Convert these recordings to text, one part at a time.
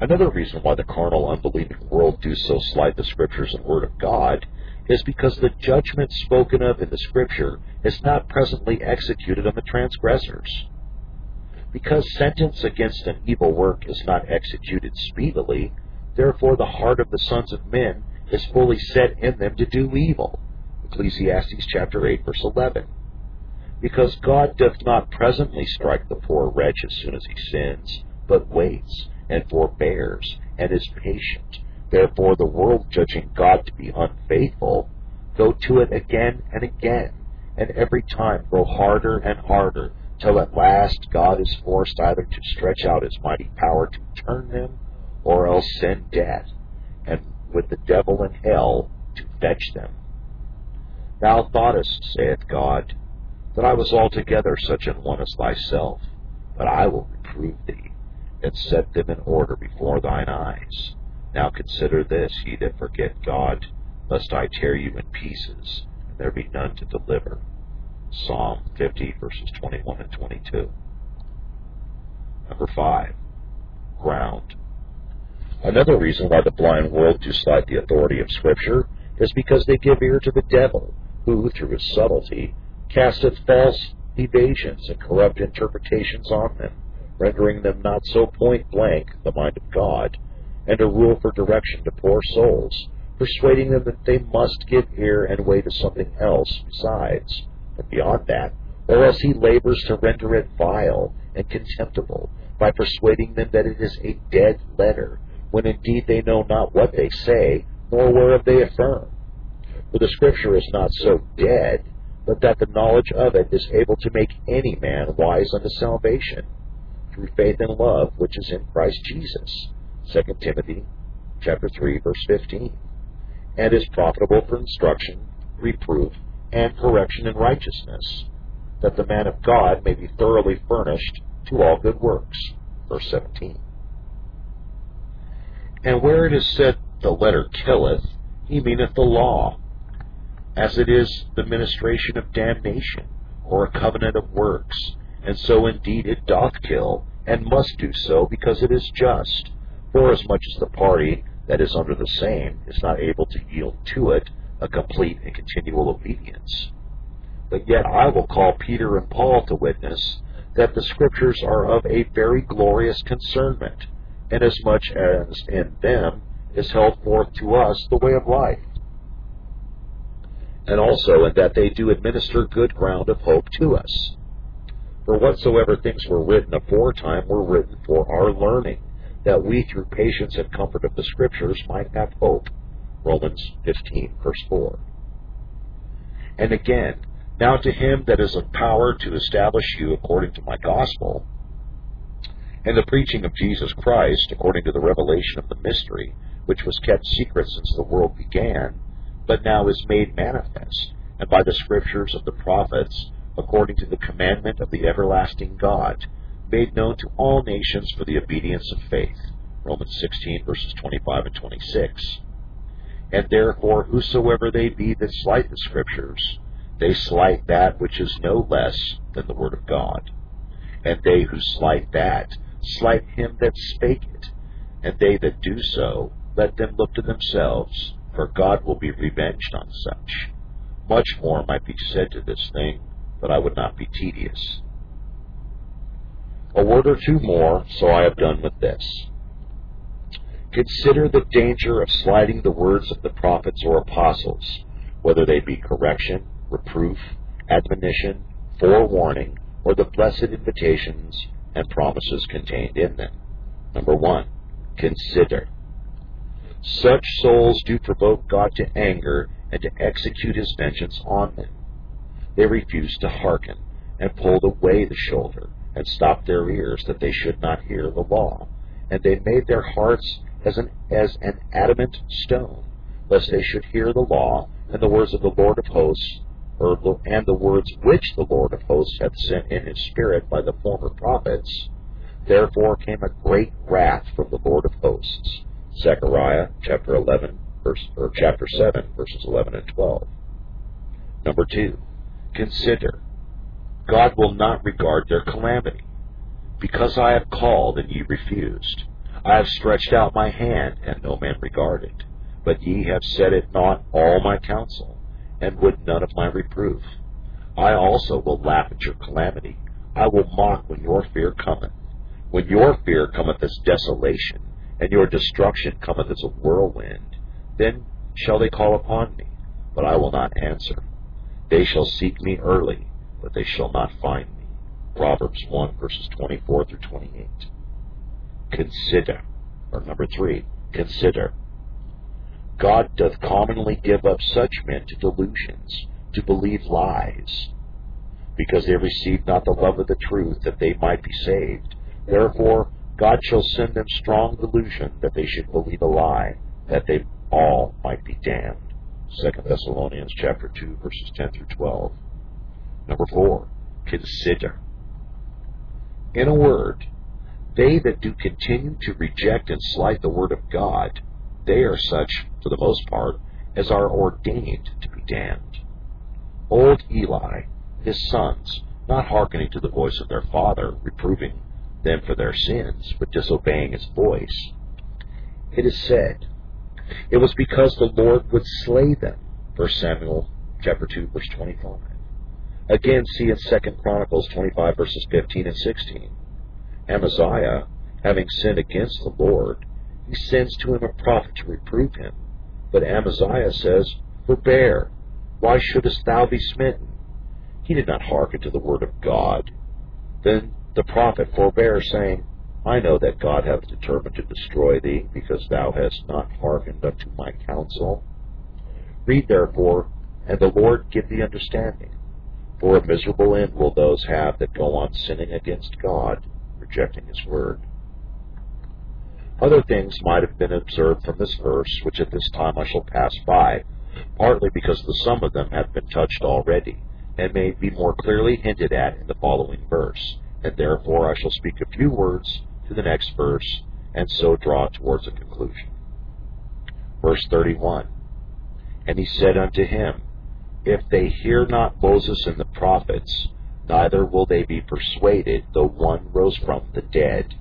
Another reason why the carnal, unbelieving world do so slight the Scriptures and Word of God is because the judgment spoken of in the Scripture is not presently executed on the transgressors. Because sentence against an evil work is not executed speedily, therefore the heart of the sons of men is fully set in them to do evil. Ecclesiastes chapter 8, verse 11. Because God doth not presently strike the poor wretch as soon as he sins, but waits, and forbears, and is patient. Therefore the world, judging God to be unfaithful, go to it again and again, and every time grow harder and harder, till at last God is forced either to stretch out his mighty power to turn them, or else send death, and with the devil and hell to fetch them. Thou thoughtest, saith God, that I was altogether such an one as thyself, but I will reprove thee, and set them in order before thine eyes. Now consider this, ye that forget God, lest I tear you in pieces, and there be none to deliver. Psalm 50, verses 21 and 22. Number 5. Ground. Another reason why the blind world do slight the authority of Scripture is because they give ear to the devil, who, through his subtlety, casteth false evasions and corrupt interpretations on them, rendering them not so point blank the mind of God, and a rule for direction to poor souls, persuading them that they must give ear and way to something else besides, and beyond that, or else he labors to render it vile and contemptible, by persuading them that it is a dead letter, when indeed they know not what they say, nor whereof they affirm. For the Scripture is not so dead, but that the knowledge of it is able to make any man wise unto salvation, through faith and love which is in Christ Jesus. 2 Timothy chapter 3, verse 15. And is profitable for instruction, reproof, and correction in righteousness, that the man of God may be thoroughly furnished to all good works. Verse 17. And where it is said, the letter killeth, he meaneth the law, as it is the ministration of damnation, or a covenant of works, and so indeed it doth kill, and must do so, because it is just, forasmuch as the party that is under the same is not able to yield to it a complete and continual obedience. But yet I will call Peter and Paul to witness that the Scriptures are of a very glorious concernment, inasmuch as in them is held forth to us the way of life, and also in that they do administer good ground of hope to us. For whatsoever things were written aforetime were written for our learning, that we through patience and comfort of the Scriptures might have hope. Romans 15, verse 4. And again, now to him that is of power to establish you according to my gospel, and the preaching of Jesus Christ according to the revelation of the mystery, which was kept secret since the world began, but now is made manifest, and by the Scriptures of the prophets, according to the commandment of the everlasting God, made known to all nations for the obedience of faith. Romans 16, verses 25 and 26. And therefore, whosoever they be that slight the Scriptures, they slight that which is no less than the Word of God. And they who slight that, slight him that spake it. And they that do so, let them look to themselves, for God will be revenged on such. Much more might be said to this thing, but I would not be tedious. A word or two more, so I have done with this. Consider the danger of slighting the words of the prophets or apostles, whether they be correction, reproof, admonition, forewarning, or the blessed invitations and promises contained in them. Number 1, consider. Such souls do provoke God to anger and to execute his vengeance on them. They refused to hearken, and pulled away the shoulder, and stopped their ears that they should not hear the law. And they made their hearts as an adamant stone, lest they should hear the law, and the words of the Lord of hosts, and the words which the Lord of hosts hath sent in his Spirit by the former prophets. Therefore came a great wrath from the Lord of hosts. Zechariah chapter 7, verses 11 and 12. Number 2, consider. God will not regard their calamity. Because I have called and ye refused, I have stretched out my hand, and no man regarded. But ye have set at naught all my counsel, and would none of my reproof. I also will laugh at your calamity. I will mock when your fear cometh. When your fear cometh as desolation, and your destruction cometh as a whirlwind, then shall they call upon me, but I will not answer. They shall seek me early, but they shall not find me. Proverbs 1, verses 24 through 28. Consider, or number 3, consider. God doth commonly give up such men to delusions, to believe lies, because they received not the love of the truth, that they might be saved. Therefore God shall send them strong delusion, that they should believe a lie, that they all might be damned. 2 Thessalonians chapter 2, verses 10 through 12. Number 4, consider. In a word, they that do continue to reject and slight the word of God, they are such, for the most part, as are ordained to be damned. Old Eli, his sons, not hearkening to the voice of their father, reproving them for their sins, but disobeying his voice, it is said, it was because the Lord would slay them. 1 Samuel chapter 2, verse 25. Again, see in 2 Chronicles 25, verses 15 and 16. Amaziah, having sinned against the Lord, he sends to him a prophet to reprove him. But Amaziah says, Forbear, why shouldest thou be smitten? He did not hearken to the word of God. Then the prophet forbare, saying, I know that God hath determined to destroy thee, because thou hast not hearkened unto my counsel. Read therefore, and the Lord give thee understanding. For a miserable end will those have that go on sinning against God, rejecting his word. Other things might have been observed from this verse, which at this time I shall pass by, partly because the sum of them have been touched already, and may be more clearly hinted at in the following verse, and therefore I shall speak a few words to the next verse, and so draw towards a conclusion. Verse 31, And he said unto him, If they hear not Moses and the prophets, neither will they be persuaded, though one rose from the dead.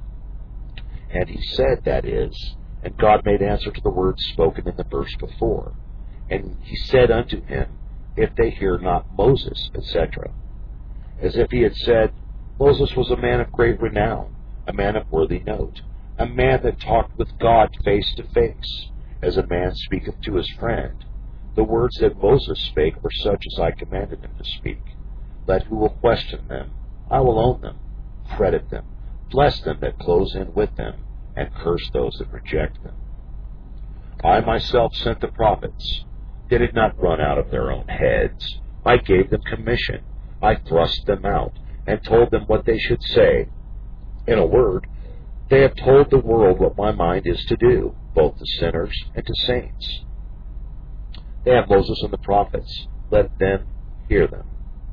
And he said, that is, and God made answer to the words spoken in the verse before. And he said unto him, If they hear not Moses, etc. As if he had said, Moses was a man of great renown, a man of worthy note, a man that talked with God face to face, as a man speaketh to his friend. The words that Moses spake were such as I commanded him to speak. Let who will question them, I will own them, credit them, bless them that close in with them, and curse those that reject them. I myself sent the prophets. They did not run out of their own heads. I gave them commission. I thrust them out, and told them what they should say. In a word, they have told the world what my mind is to do, both to sinners and to saints. They have Moses and the prophets. Let them hear them.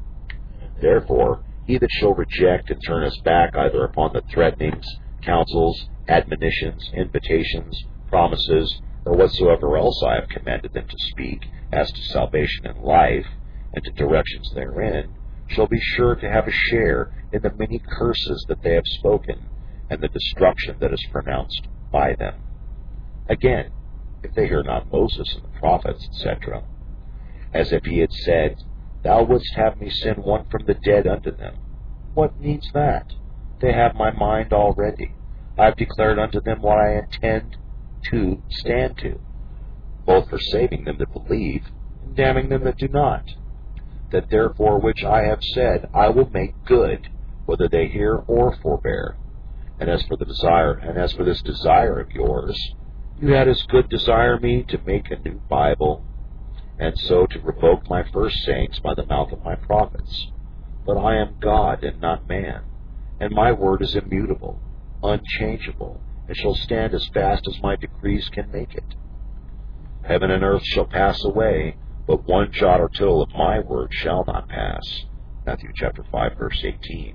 Therefore, he that shall reject and turn his back either upon the threatenings, counsels, admonitions, invitations, promises, or whatsoever else I have commanded them to speak as to salvation and life, and to directions therein, shall be sure to have a share in the many curses that they have spoken, and the destruction that is pronounced by them. Again, if they hear not Moses and the prophets, etc., as if he had said, Thou wouldst have me send one from the dead unto them. What needs that? They have my mind already. I have declared unto them what I intend to stand to, both for saving them that believe, and damning them that do not. That therefore which I have said I will make good, whether they hear or forbear. And as for this desire of yours, you had as good desire me to make a new Bible, and so to revoke my first sayings by the mouth of my prophets. But I am God and not man, and my word is immutable, unchangeable, and shall stand as fast as my decrees can make it. Heaven and earth shall pass away, but one jot or tittle of my word shall not pass. Matthew chapter 5, verse 18.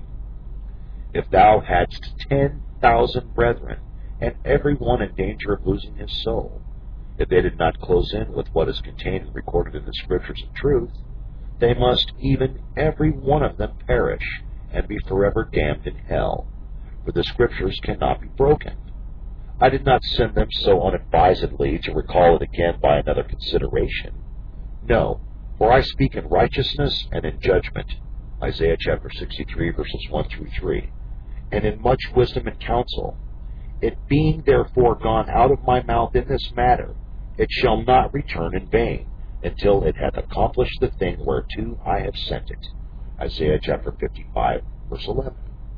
If thou hadst 10,000 brethren, and every one in danger of losing his soul, if they did not close in with what is contained and recorded in the Scriptures of truth, they must even every one of them perish, and be forever damned in hell, for the Scriptures cannot be broken. I did not send them so unadvisedly to recall it again by another consideration. No, for I speak in righteousness and in judgment, Isaiah chapter 63, verses 1 through 3, and in much wisdom and counsel. It being therefore gone out of my mouth in this matter, it shall not return in vain, until it hath accomplished the thing whereto I have sent it. Isaiah chapter 55, verse 11.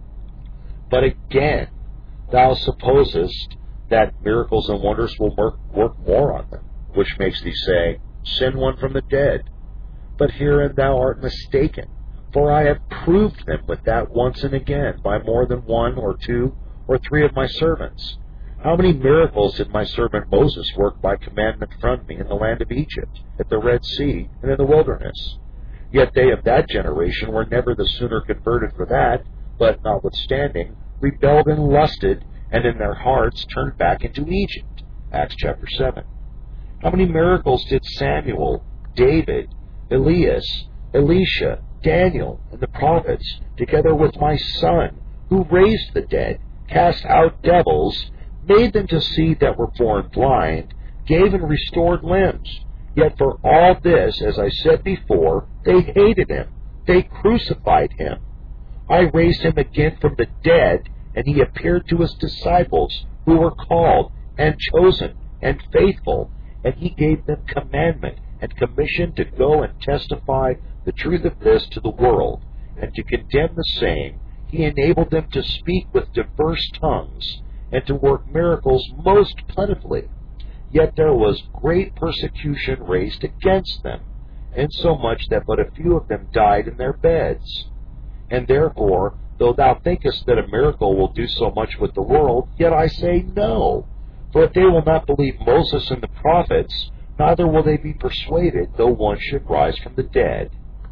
But again, thou supposest that miracles and wonders will work more on them, which makes thee say, Send one from the dead. But herein thou art mistaken, for I have proved them with that once and again by more than one or two or three of my servants. How many miracles did my servant Moses work by commandment from me in the land of Egypt, at the Red Sea, and in the wilderness? Yet they of that generation were never the sooner converted for that, but, notwithstanding, rebelled and lusted, and in their hearts turned back into Egypt. Acts chapter 7. How many miracles did Samuel, David, Elias, Elisha, Daniel, and the prophets, together with my son, who raised the dead, cast out devils, made them to see that were born blind, gave and restored limbs. Yet for all this, as I said before, they hated him. They crucified him. I raised him again from the dead, and he appeared to his disciples, who were called, and chosen, and faithful, and he gave them commandment and commission to go and testify the truth of this to the world, and to condemn the same. He enabled them to speak with diverse tongues, and to work miracles most plentifully. Yet there was great persecution raised against them, insomuch that but a few of them died in their beds. And therefore, though thou thinkest that a miracle will do so much with the world, yet I say no. For if they will not believe Moses and the prophets, neither will they be persuaded, though one should rise from the dead.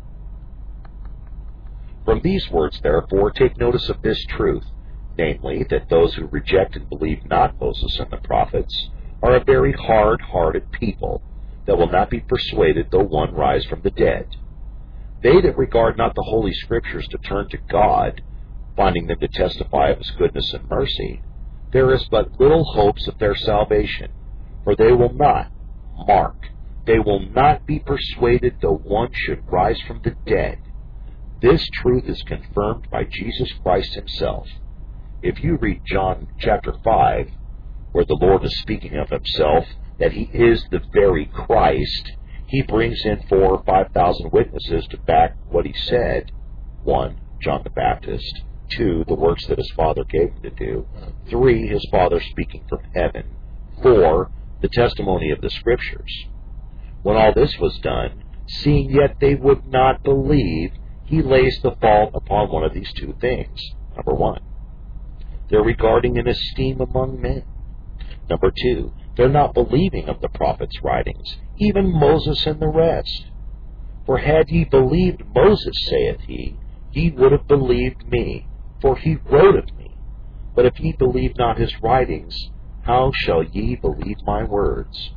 From these words, therefore, take notice of this truth, namely, that those who reject and believe not Moses and the prophets are a very hard-hearted people, that will not be persuaded, though one rise from the dead. They that regard not the Holy Scriptures to turn to God, finding them to testify of his goodness and mercy, there is but little hopes of their salvation, for they will not, mark, they will not be persuaded, though one should rise from the dead. This truth is confirmed by Jesus Christ himself. If you read John chapter 5, where the Lord is speaking of himself, that he is the very Christ, he brings in 4,000 or 5,000 witnesses to back what he said. 1, John the Baptist. 2, the works that his Father gave him to do. 3, his Father speaking from heaven. 4, the testimony of the Scriptures. When all this was done, seeing yet they would not believe, he lays the fault upon one of these two things. Number 1, they're regarding in esteem among men. Number 2, they're not believing of the prophets' writings, even Moses and the rest. For had ye believed Moses, saith he, ye would have believed me, for he wrote of me. But if ye believe not his writings, how shall ye believe my words?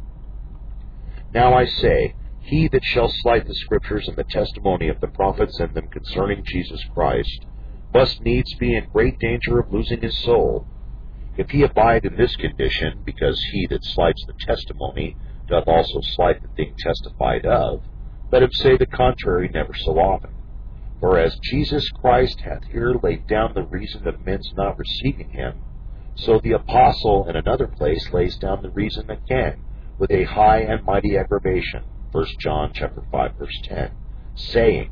Now I say, he that shall slight the Scriptures and the testimony of the prophets and them concerning Jesus Christ, must needs be in great danger of losing his soul. If he abide in this condition, because he that slights the testimony doth also slight the thing testified of, let him say the contrary never so often. For as Jesus Christ hath here laid down the reason of men's not receiving him, so the apostle in another place lays down the reason again, with a high and mighty aggravation, 1 John chapter 5, verse 10, saying,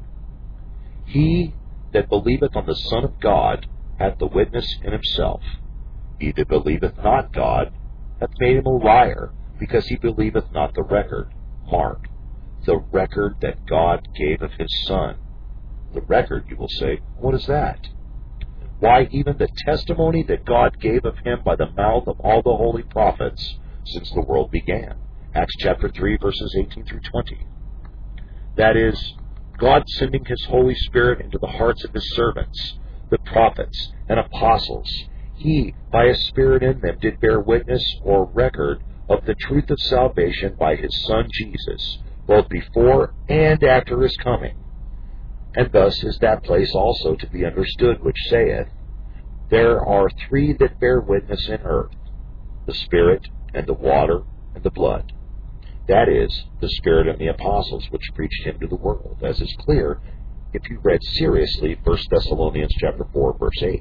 He that believeth on the Son of God hath the witness in himself. He that believeth not God hath made him a liar, because he believeth not the record. Mark, the record that God gave of his Son. The record, you will say, what is that? Why, even the testimony that God gave of him by the mouth of all the holy prophets since the world began. Acts chapter 3, verses 18 through 20. That is, God sending his Holy Spirit into the hearts of his servants, the prophets and apostles. He, by his Spirit in them, did bear witness or record of the truth of salvation by his Son Jesus, both before and after his coming. And thus is that place also to be understood which saith, There are three that bear witness in earth, the Spirit, and the water, and the blood. That is, the Spirit and the apostles which preached him to the world, as is clear if you read seriously 1 Thessalonians chapter 4, verse 8.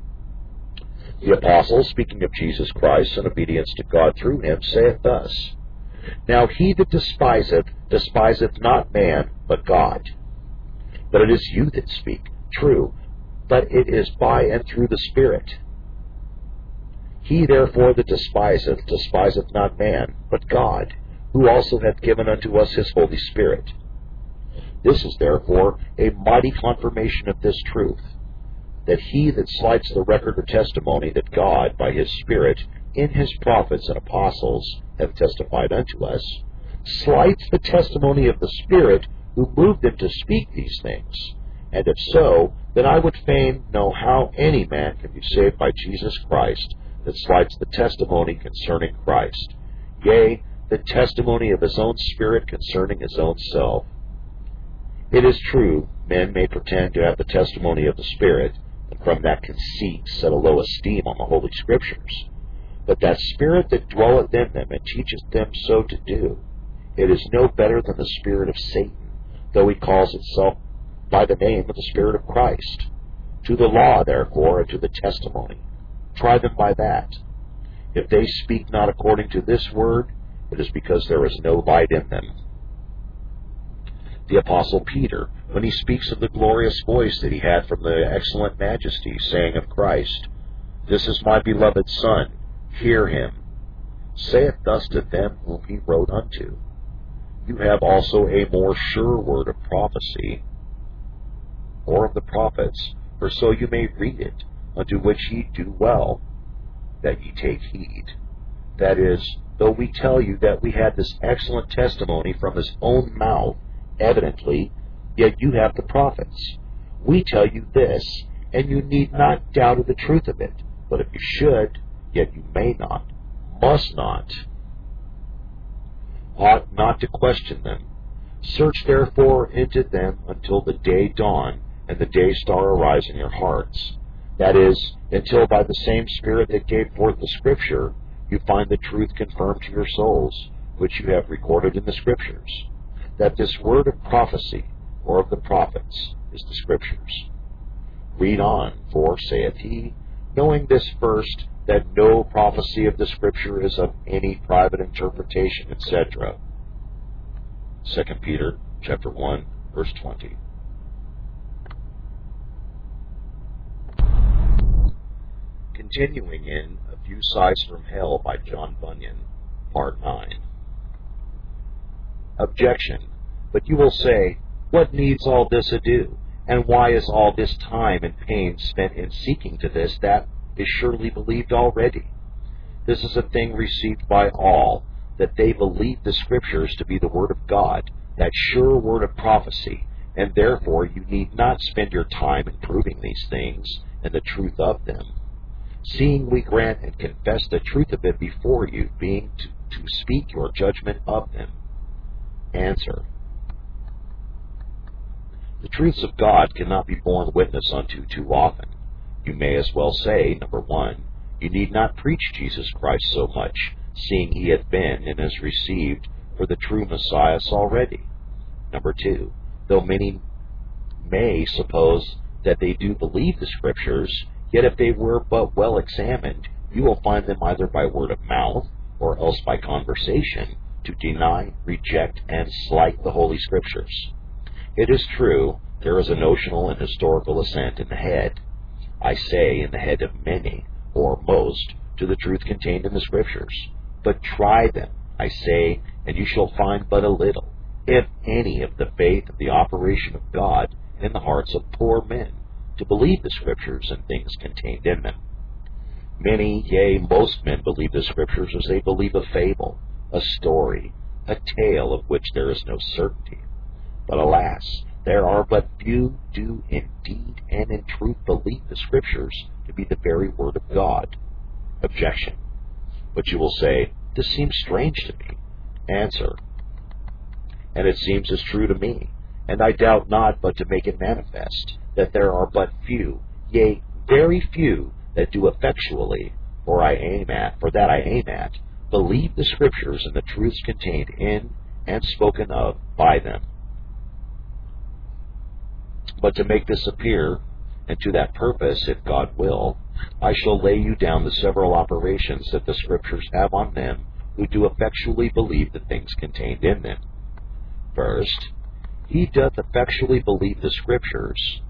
The apostle, speaking of Jesus Christ and obedience to God through him, saith thus, Now he that despiseth, despiseth not man, but God. But it is you that speak, true, but it is by and through the Spirit. He therefore that despiseth, despiseth not man, but God, who also hath given unto us his Holy Spirit. This is therefore a mighty confirmation of this truth, that he that slights the record or testimony that God, by his Spirit, in his prophets and apostles, hath testified unto us, slights the testimony of the Spirit who moved them to speak these things. And if so, then I would fain know how any man can be saved by Jesus Christ that slights the testimony concerning Christ, yea, the testimony of his own Spirit concerning his own self. It is true, men may pretend to have the testimony of the Spirit, and from that conceit set a low esteem on the Holy Scriptures. But that Spirit that dwelleth in them and teacheth them so to do, it is no better than the spirit of Satan, though he calls itself by the name of the Spirit of Christ. To the law, therefore, and to the testimony, try them by that. If they speak not according to this word, it is because there is no light in them. The Apostle Peter, when he speaks of the glorious voice that he had from the excellent Majesty, saying of Christ, This is my beloved Son, hear him, saith thus to them whom he wrote unto, You have also a more sure word of prophecy, or of the prophets, for so you may read it, unto which ye do well, that ye take heed. That is, though we tell you that we had this excellent testimony from his own mouth, evidently, yet you have the prophets. We tell you this, and you need not doubt of the truth of it. But if you should, yet you may not, must not, ought not to question them. Search therefore into them until the day dawn, and the day star arise in your hearts. That is, until by the same Spirit that gave forth the Scripture, you find the truth confirmed to your souls, which you have recorded in the Scriptures, that this word of prophecy, or of the prophets, is the Scriptures. Read on, for, saith he, knowing this first, that no prophecy of the Scripture is of any private interpretation, etc. 2 Peter chapter 1, verse 20. Continuing in A Few Sighs from Hell by John Bunyan, Part 9. Objection. But you will say, What needs all this ado? And why is all this time and pain spent in seeking to this that is surely believed already? This is a thing received by all, that they believe the Scriptures to be the Word of God, that sure word of prophecy, and therefore you need not spend your time in proving these things and the truth of them, seeing we grant and confess the truth of it before you, being to speak your judgment of them. Answer. The truths of God cannot be borne witness unto too often. You may as well say, number 1, you need not preach Jesus Christ so much, seeing he hath been and is received for the true Messiah already. Number 2, though many may suppose that they do believe the Scriptures, yet if they were but well examined, you will find them either by word of mouth, or else by conversation, to deny, reject, and slight the Holy Scriptures. It is true, there is a notional and historical assent in the head, I say in the head of many, or most, to the truth contained in the Scriptures. But try them, I say, and you shall find but a little, if any, of the faith of the operation of God in the hearts of poor men, to believe the Scriptures and things contained in them. Many, yea, most men believe the Scriptures as they believe a fable, a story, a tale of which there is no certainty. But alas, there are but few do indeed and in truth believe the Scriptures to be the very Word of God. Objection. But you will say, this seems strange to me. Answer. And it seems as true to me, and I doubt not but to make it manifest, that there are but few, yea, very few, that do effectually, for that I aim at, believe the Scriptures and the truths contained in and spoken of by them. But to make this appear, and to that purpose, if God will, I shall lay you down the several operations that the Scriptures have on them who do effectually believe the things contained in them. First, he that doth effectually believe the Scriptures,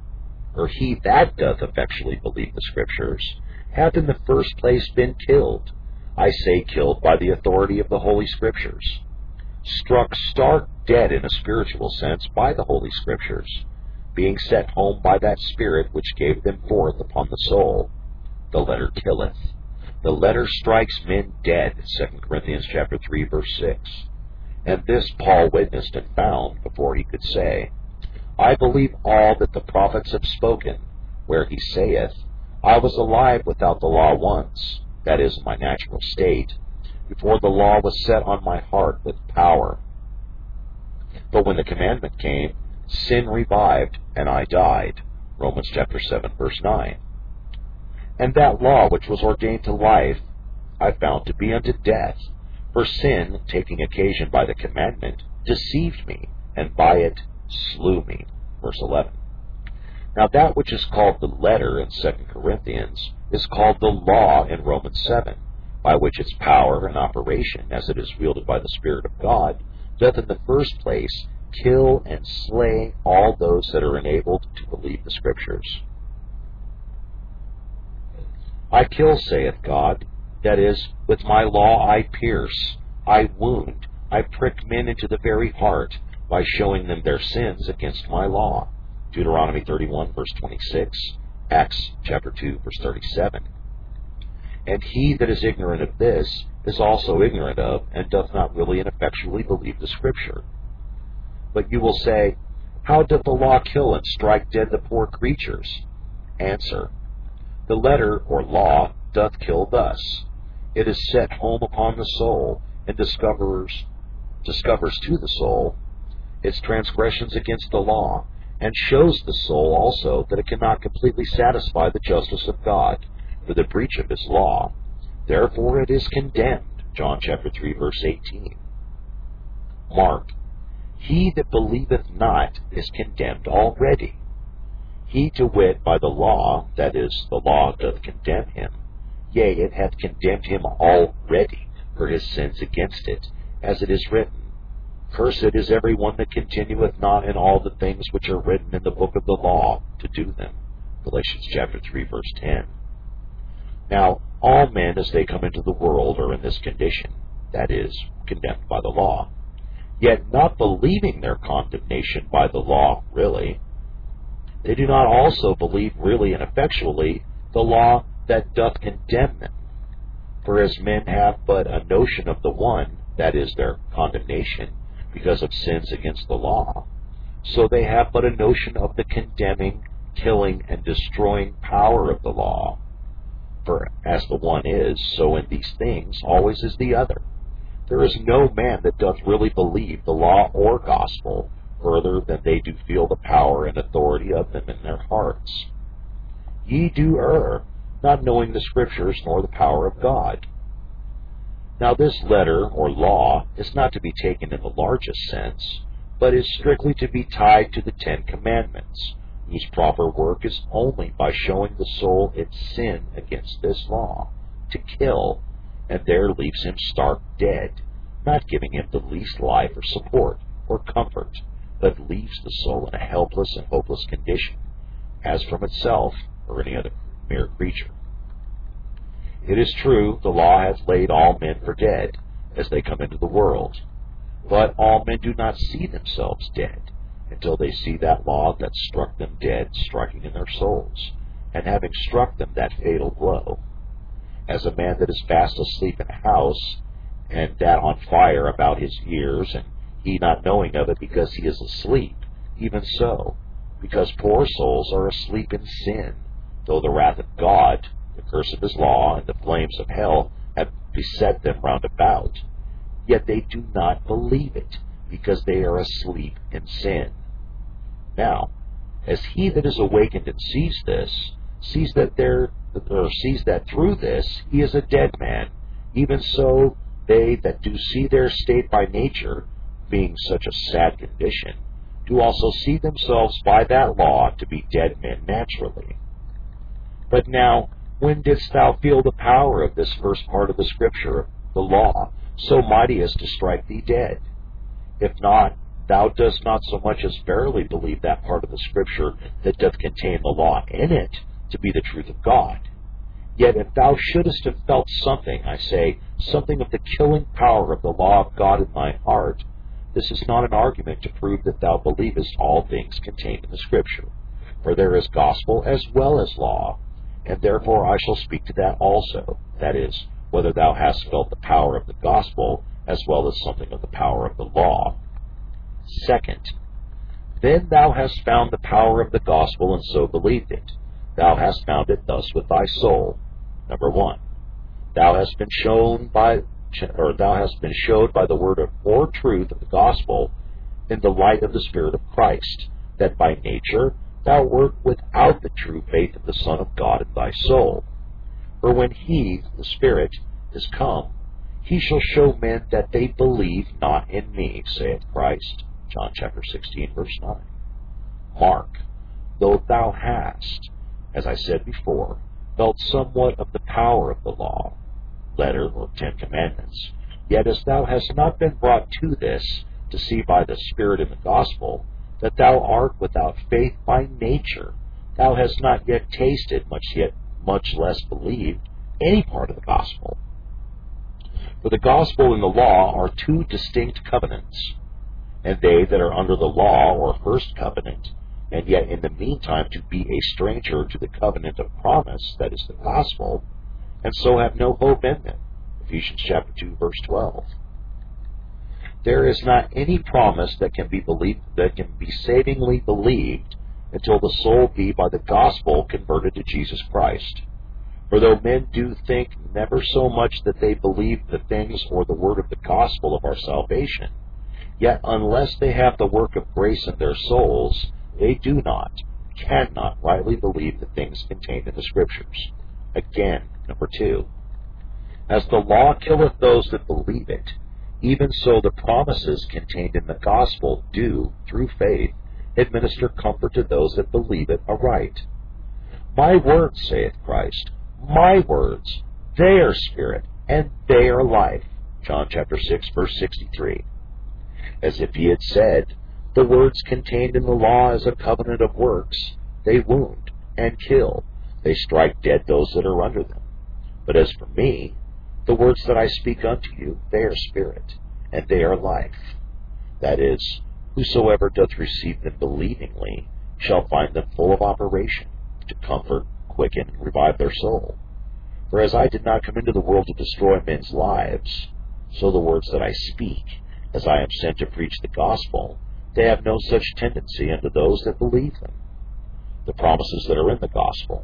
hath in the first place been killed. I say killed by the authority of the Holy Scriptures, struck stark dead in a spiritual sense by the Holy Scriptures, being set home by that Spirit which gave them forth upon the soul. The letter killeth. The letter strikes men dead, 2 Corinthians chapter 3, verse 6. And this Paul witnessed and found before he could say, I believe all that the prophets have spoken, where he saith, I was alive without the law once, that is, my natural state, before the law was set on my heart with power. But when the commandment came, sin revived, and I died. Romans chapter 7, verse 9. And that law which was ordained to life, I found to be unto death. For sin, taking occasion by the commandment, deceived me, and by it slew me. Verse 11. Now that which is called the letter in 2 Corinthians is called the law in Romans 7, by which its power and operation, as it is wielded by the Spirit of God, doth in the first place kill and slay all those that are enabled to believe the Scriptures. I kill, saith God, that is, with my law I pierce, I wound, I prick men into the very heart, by showing them their sins against my law. Deuteronomy 31, verse 26, Acts chapter 2, verse 37. And he that is ignorant of this is also ignorant of, and doth not really and effectually believe the Scripture. But you will say, how doth the law kill and strike dead the poor creatures? Answer, the letter, or law, doth kill thus. It is set home upon the soul, and discovers to the soul its transgressions against the law, and shows the soul also that it cannot completely satisfy the justice of God for the breach of his law. Therefore it is condemned. John chapter 3, verse 18. Mark, he that believeth not is condemned already. He to wit by the law, that is, the law doth condemn him. Yea, it hath condemned him already for his sins against it, as it is written, Cursed is every one that continueth not in all the things which are written in the book of the law to do them. Galatians chapter 3, verse 10. Now, all men as they come into the world are in this condition, that is, condemned by the law, yet not believing their condemnation by the law really. They do not also believe really and effectually the law that doth condemn them. For as men have but a notion of the one, that is, their condemnation, because of sins against the law, so they have but a notion of the condemning, killing, and destroying power of the law. For as the one is, so in these things always is the other. There is no man that doth really believe the law or gospel, further than they do feel the power and authority of them in their hearts. Ye do err, not knowing the Scriptures nor the power of God. Now this letter, or law, is not to be taken in the largest sense, but is strictly to be tied to the 10 Commandments, whose proper work is only by showing the soul its sin against this law, to kill, and there leaves him stark dead, not giving him the least life or support or comfort, but leaves the soul in a helpless and hopeless condition, as from itself or any other mere creature. It is true, the law hath laid all men for dead, as they come into the world. But all men do not see themselves dead, until they see that law that struck them dead striking in their souls, and having struck them that fatal blow. As a man that is fast asleep in a house, and that on fire about his ears, and he not knowing of it because he is asleep, even so, because poor souls are asleep in sin, though the wrath of God, the curse of his law, and the flames of hell have beset them round about, yet they do not believe it, because they are asleep in sin. Now, as he that is awakened and sees this, sees that through this he is a dead man. Even so, they that do see their state by nature, being such a sad condition, do also see themselves by that law to be dead men naturally. But now, when didst thou feel the power of this first part of the Scripture, the law, so mighty as to strike thee dead? If not, thou dost not so much as verily believe that part of the Scripture that doth contain the law in it to be the truth of God. Yet if thou shouldest have felt something, I say, something of the killing power of the law of God in thy heart, this is not an argument to prove that thou believest all things contained in the Scripture. For there is gospel as well as law, and therefore I shall speak to that also, that is, whether thou hast felt the power of the gospel as well as something of the power of the law. Second, then thou hast found the power of the gospel and so believed it. Thou hast found it thus with thy soul. Number 1, thou hast been showed by the word or truth of the gospel in the light of the Spirit of Christ, that by nature thou wert without the true faith of the Son of God in thy soul. For when he, the Spirit, is come, he shall show men that they believe not in me, saith Christ. John chapter 16, verse 9. Mark, though thou hast, as I said before, felt somewhat of the power of the law, letter or 10 Commandments, yet as thou hast not been brought to this, to see by the Spirit in the gospel, that thou art without faith by nature, thou hast not yet tasted, much less believed, any part of the gospel. For the gospel and the law are 2 distinct covenants, and they that are under the law or first covenant, and yet in the meantime to be a stranger to the covenant of promise, that is the gospel, and so have no hope in them. Ephesians chapter 2, verse 12. There is not any promise that can be savingly believed until the soul be by the gospel converted to Jesus Christ. For though men do think never so much that they believe the things or the word of the gospel of our salvation, yet unless they have the work of grace in their souls, they cannot rightly believe the things contained in the Scriptures. Again, number 2, as the law killeth those that believe it, even so the promises contained in the gospel do, through faith, administer comfort to those that believe it aright. My words, saith Christ, my words, they are spirit, and they are life. John chapter 6, verse 63. As if he had said, the words contained in the law as a covenant of works, they wound and kill, they strike dead those that are under them. But as for me, the words that I speak unto you, they are spirit, and they are life. That is, whosoever doth receive them believingly shall find them full of operation, to comfort, quicken, and revive their soul. For as I did not come into the world to destroy men's lives, so the words that I speak, as I am sent to preach the gospel, they have no such tendency unto those that believe them. The promises that are in the gospel,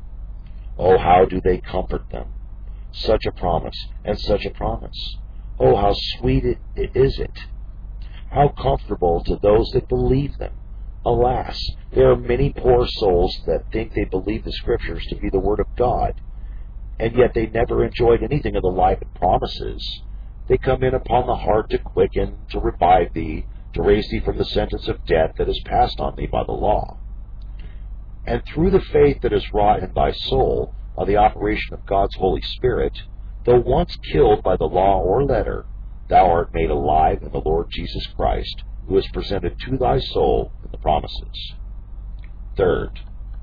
oh, how do they comfort them? Such a promise, and such a promise. Oh, how sweet is it! How comfortable to those that believe them. Alas, there are many poor souls that think they believe the Scriptures to be the Word of God, and yet they never enjoyed anything of the life and promises. They come in upon the heart to quicken, to revive thee, to raise thee from the sentence of death that is passed on thee by the law. And through the faith that is wrought in thy soul by the operation of God's Holy Spirit, though once killed by the law or letter, thou art made alive in the Lord Jesus Christ, who is presented to thy soul in the promises. Third,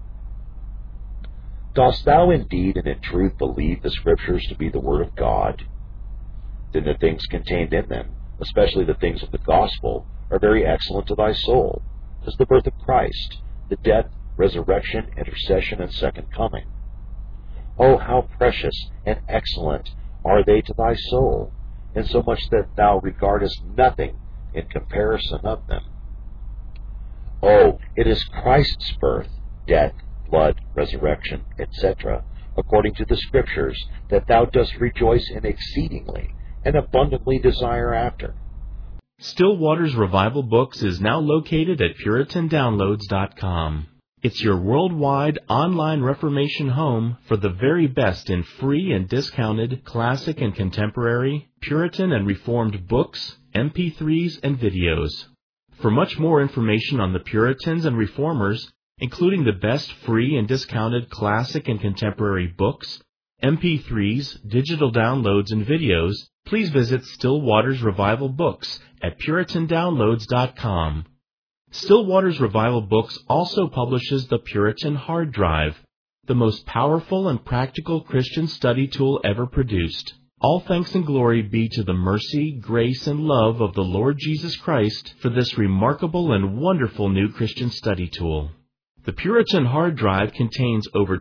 dost thou indeed and in truth believe the Scriptures to be the Word of God? Then the things contained in them, especially the things of the gospel, are very excellent to thy soul, as the birth of Christ, the death, resurrection, intercession, and second coming. Oh, how precious and excellent are they to thy soul, insomuch that thou regardest nothing in comparison of them. Oh, it is Christ's birth, death, blood, resurrection, etc., according to the Scriptures, that thou dost rejoice in exceedingly, and abundantly desire after. Still Waters Revival Books is now located at PuritanDownloads.com. It's your worldwide online Reformation home for the very best in free and discounted classic and contemporary, Puritan and Reformed books, MP3s, and videos. For much more information on the Puritans and Reformers, including the best free and discounted classic and contemporary books, MP3s, digital downloads, and videos, please visit Still Waters Revival Books at PuritanDownloads.com. Still Waters Revival Books also publishes the Puritan Hard Drive, the most powerful and practical Christian study tool ever produced. All thanks and glory be to the mercy, grace, and love of the Lord Jesus Christ for this remarkable and wonderful new Christian study tool. The Puritan Hard Drive contains over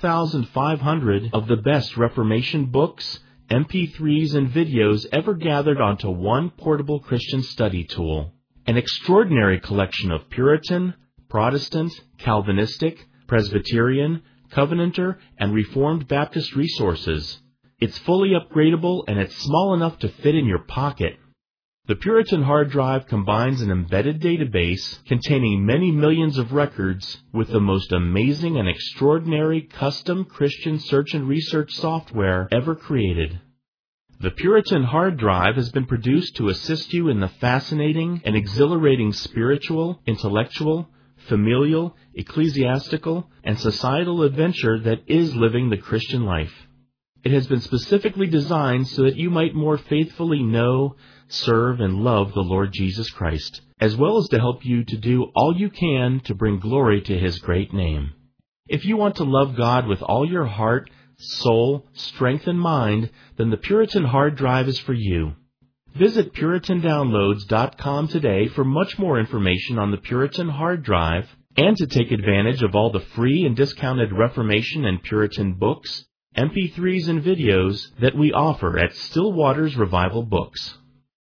12,500 of the best Reformation books, MP3s, and videos ever gathered onto one portable Christian study tool. An extraordinary collection of Puritan, Protestant, Calvinistic, Presbyterian, Covenanter, and Reformed Baptist resources. It's fully upgradable and it's small enough to fit in your pocket. The Puritan Hard Drive combines an embedded database containing many millions of records with the most amazing and extraordinary custom Christian search and research software ever created. The Puritan Hard Drive has been produced to assist you in the fascinating and exhilarating spiritual, intellectual, familial, ecclesiastical, and societal adventure that is living the Christian life. It has been specifically designed so that you might more faithfully know, serve, and love the Lord Jesus Christ, as well as to help you to do all you can to bring glory to His great name. If you want to love God with all your heart, soul, strength, and mind, then the Puritan Hard Drive is for you. Visit PuritanDownloads.com today for much more information on the Puritan Hard Drive and to take advantage of all the free and discounted Reformation and Puritan books, MP3s, and videos that we offer at Still Waters Revival Books.